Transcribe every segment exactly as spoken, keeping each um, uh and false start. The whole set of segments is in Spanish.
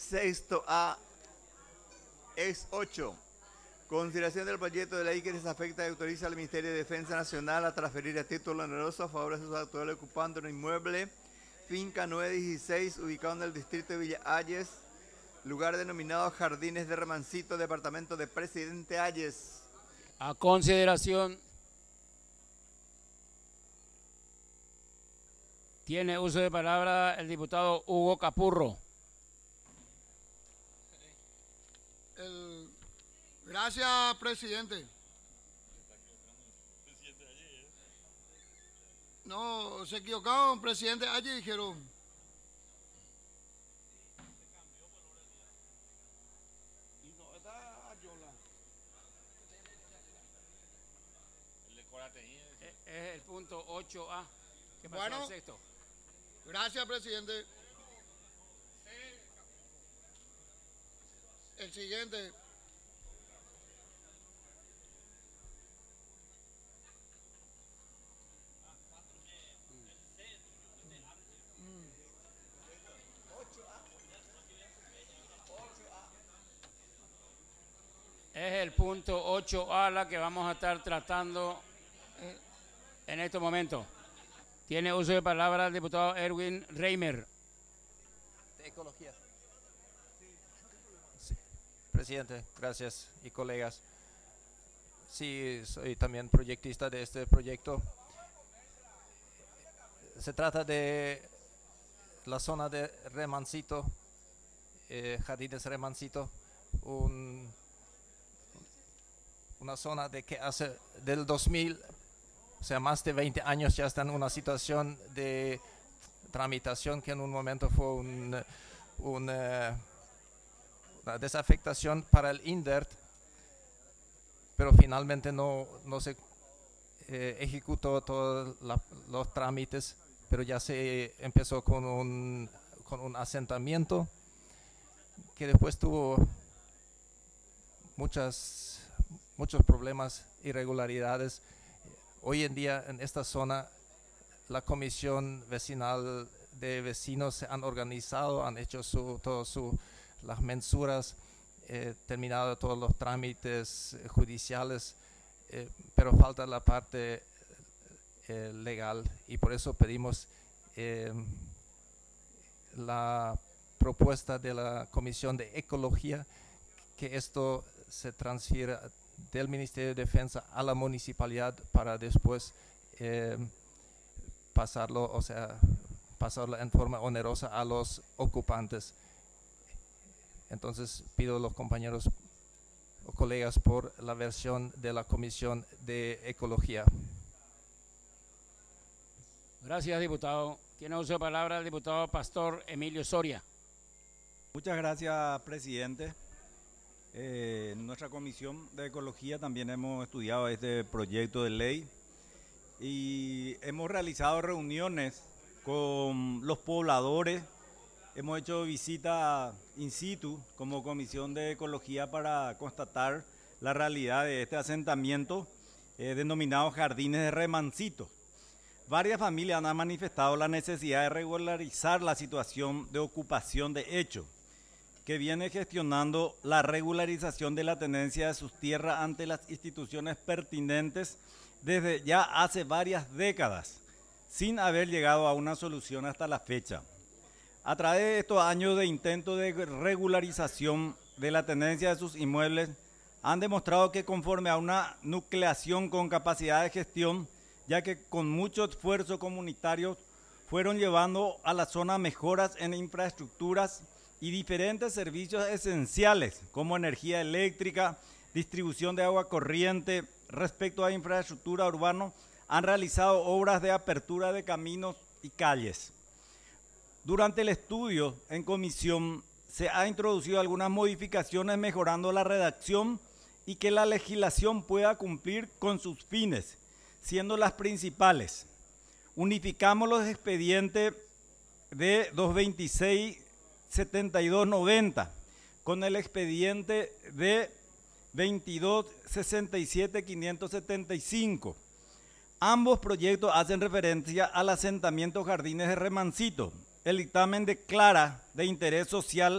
Sexto A es ocho. Consideración del proyecto de ley que les afecta y autoriza al Ministerio de Defensa Nacional a transferir a título oneroso a favor de sus actuales ocupantes un inmueble, finca nueve dieciséis, ubicado en el distrito de Villa Hayes, lugar denominado Jardines de Remancito, departamento de Presidente Hayes. A consideración. Tiene uso de palabra el diputado Hugo Capurro. El, gracias, presidente. No, se equivocaron, presidente. Allí dijeron. Es el punto ocho A. ¿Qué pasó Bueno, al sexto? Gracias, presidente. El siguiente. Es el punto ocho A la que vamos a estar tratando en estos momentos. Tiene uso de palabra el diputado Erwin Reimer. De Ecología. Sí. Presidente, gracias y colegas. Sí, soy también proyectista de este proyecto. Se trata de la zona de Remancito, eh, Jardines Remancito, un, una zona de que hace del dos mil, o sea, más de veinte años ya está en una situación de tramitación que en un momento fue un, un, uh, una desafectación para el INDERT, pero finalmente no, no se eh, ejecutó todos la, los trámites, pero ya se empezó con un, con un asentamiento que después tuvo muchas, muchos problemas, irregularidades. Hoy en día en esta zona la comisión vecinal de vecinos se han organizado, han hecho su, todo su, las mensuras, eh, terminado todos los trámites judiciales, eh, pero falta la parte eh, legal y por eso pedimos eh, la propuesta de la Comisión de Ecología que esto se transfiera del Ministerio de Defensa a la municipalidad para después eh, pasarlo, o sea, pasarlo en forma onerosa a los ocupantes. Entonces pido a los compañeros o colegas por la versión de la Comisión de Ecología. Gracias, diputado. Tiene uso de palabra el diputado Pastor Emilio Soria. Muchas gracias, presidente. Eh, en nuestra Comisión de Ecología también hemos estudiado este proyecto de ley y hemos realizado reuniones con los pobladores, hemos hecho visita in situ como Comisión de Ecología para constatar la realidad de este asentamiento eh, denominado Jardines de Remancito. Varias familias han manifestado la necesidad de regularizar la situación de ocupación de hecho, que viene gestionando la regularización de la tenencia de sus tierras ante las instituciones pertinentes desde ya hace varias décadas, sin haber llegado a una solución hasta la fecha. A través de estos años de intento de regularización de la tenencia de sus inmuebles, han demostrado que conforme a una nucleación con capacidad de gestión, ya que con mucho esfuerzo comunitario fueron llevando a la zona mejoras en infraestructuras y diferentes servicios esenciales como energía eléctrica, distribución de agua corriente. Respecto a infraestructura urbana, han realizado obras de apertura de caminos y calles. Durante el estudio en comisión se ha introducido algunas modificaciones mejorando la redacción y que la legislación pueda cumplir con sus fines, siendo las principales. Unificamos los expedientes de doscientos veintiséis setenta y dos noventa con el expediente de veintidós sesenta y siete quinientos setenta y cinco. Ambos proyectos hacen referencia al asentamiento Jardines de Remancito. El dictamen declara de interés social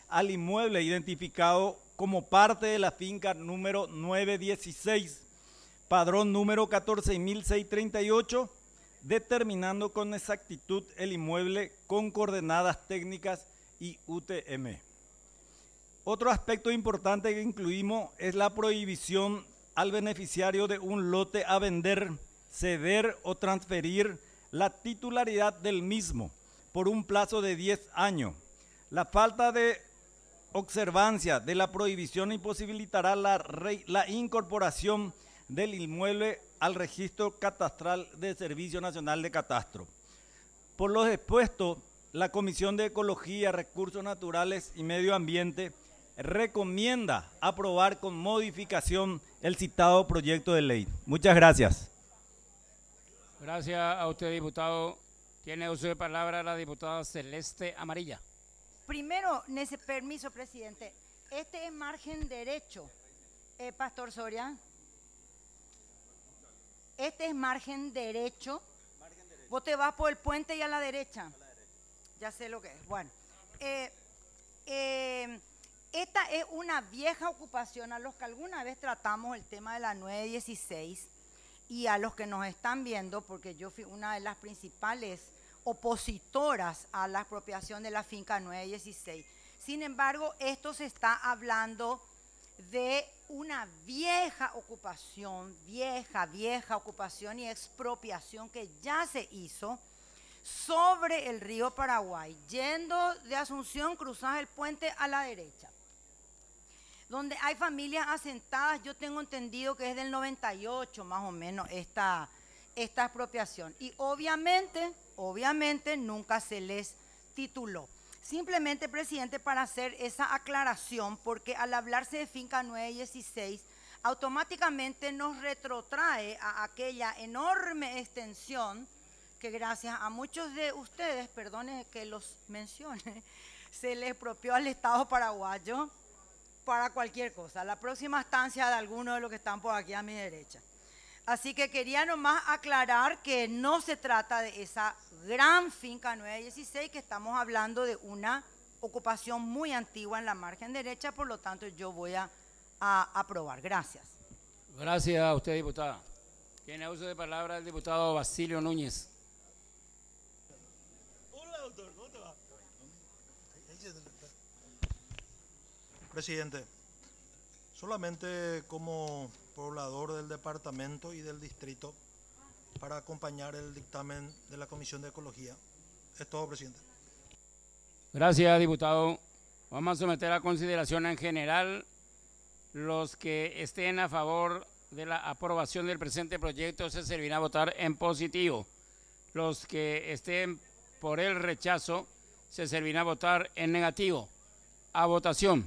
al inmueble identificado como parte de la finca número nueve dieciséis, padrón número catorce mil seiscientos treinta y ocho, determinando con exactitud el inmueble con coordenadas técnicas y U T M. Otro aspecto importante que incluimos es la prohibición al beneficiario de un lote a vender, ceder o transferir la titularidad del mismo por un plazo de diez años. La falta de observancia de la prohibición imposibilitará la, re, la incorporación del inmueble al registro catastral del Servicio Nacional de Catastro. Por lo expuesto, la Comisión de Ecología, Recursos Naturales y Medio Ambiente recomienda aprobar con modificación el citado proyecto de ley. Muchas gracias. Gracias a usted, diputado. Tiene uso de palabra la diputada Celeste Amarilla. Primero, permiso, presidente. Este es margen derecho, eh, Pastor Soria. Este es margen derecho. margen derecho. Vos te vas por el puente y a la derecha. A la derecha. Ya sé lo que es. Bueno, eh, eh, esta es una vieja ocupación a los que alguna vez tratamos el tema de la nueve dieciséis y a los que nos están viendo, porque yo fui una de las principales opositoras a la expropiación de la finca nueve dieciséis. Sin embargo, esto se está hablando de una vieja ocupación, vieja, vieja ocupación y expropiación que ya se hizo sobre el río Paraguay, yendo de Asunción, cruzás el puente a la derecha, donde hay familias asentadas. Yo tengo entendido que es del noventa y ocho más o menos esta, esta expropiación, y obviamente, obviamente nunca se les tituló. Simplemente, presidente, para hacer esa aclaración, porque al hablarse de finca nueve dieciséis, automáticamente nos retrotrae a aquella enorme extensión que gracias a muchos de ustedes, perdone que los mencione, se les expropió al Estado paraguayo para cualquier cosa. La próxima estancia de algunos de los que están por aquí a mi derecha. Así que quería nomás aclarar que no se trata de esa gran finca nueve dieciséis, que estamos hablando de una ocupación muy antigua en la margen derecha, por lo tanto yo voy a, a aprobar. Gracias. Gracias a usted, diputada. Tiene uso de palabra el diputado Basilio Núñez. Hola, doctor, ¿cómo te va? Presidente, solamente como poblador del departamento y del distrito para acompañar el dictamen de la Comisión de Ecología. Es todo, presidente. Gracias, diputado. Vamos a someter a consideración en general. Los que estén a favor de la aprobación del presente proyecto se servirá a votar en positivo. Los que estén por el rechazo se servirá a votar en negativo. A votación.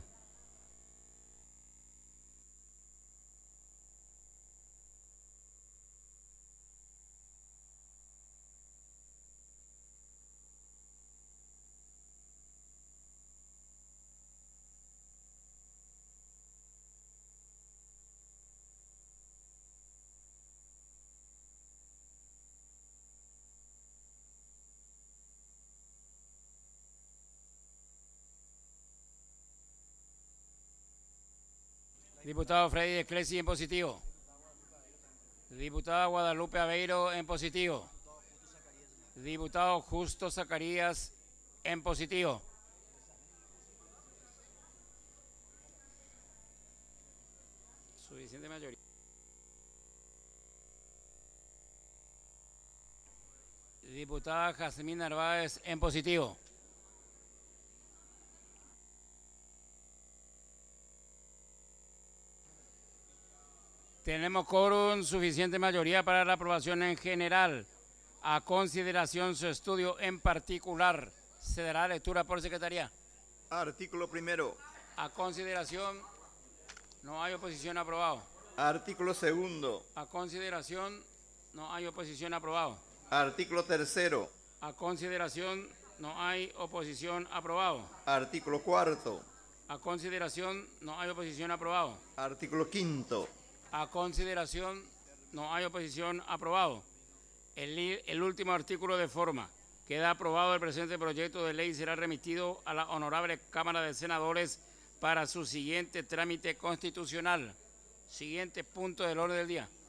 Diputado Freddy Esclesi en positivo. Diputada Guadalupe Aveiro en positivo. Diputado Justo Zacarías en positivo. Suficiente mayoría. Diputada Jazmín Narváez en positivo. Tenemos quórum, suficiente mayoría para la aprobación en general. A consideración su estudio en particular. ¿Se dará lectura por secretaría? Artículo primero. A consideración, no hay oposición, aprobado. Artículo segundo. A consideración, no hay oposición, aprobado. Artículo tercero. A consideración, no hay oposición, aprobado. Artículo cuarto. A consideración, no hay oposición, aprobado. Artículo quinto. A consideración, no hay oposición, aprobado. El, el último artículo de forma. Queda aprobado el presente proyecto de ley y será remitido a la Honorable Cámara de Senadores para su siguiente trámite constitucional. Siguiente punto del orden del día.